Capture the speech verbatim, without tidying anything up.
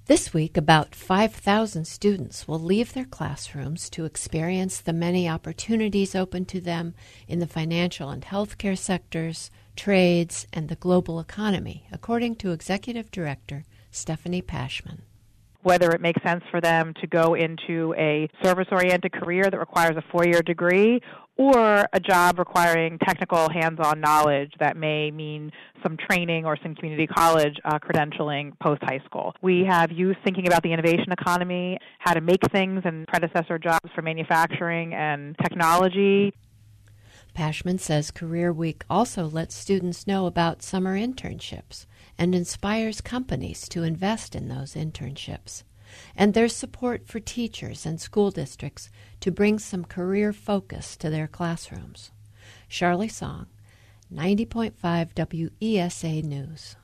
This week, about five thousand students will leave their classrooms to experience the many opportunities open to them in the financial and healthcare sectors, trades, and the global economy, according to Executive Director Stephanie Pashman. Whether it makes sense for them to go into a service-oriented career that requires a four-year degree or a job requiring technical hands-on knowledge that may mean some training or some community college uh, credentialing post-high school. We have youth thinking about the innovation economy, how to make things and predecessor jobs for manufacturing and technology. Pashman says Career Week also lets students know about summer internships and inspires companies to invest in those internships. And there's support for teachers and school districts to bring some career focus to their classrooms. Charlie Song, ninety point five W E S A News.